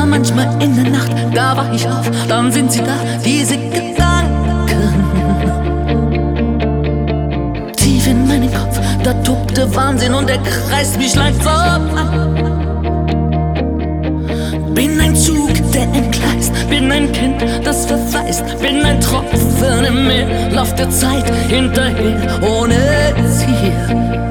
manchmal in der Nacht, da wach ich auf, dann sind sie da, diese Gedanken. Tief in meinen Kopf, da tobt der Wahnsinn und er kreist mich langsam an. Bin ein Zug, der entgleist, bin ein Kind, das verweist, bin ein Tropfen im Meer, lauf der Zeit hinterher ohne Ziel.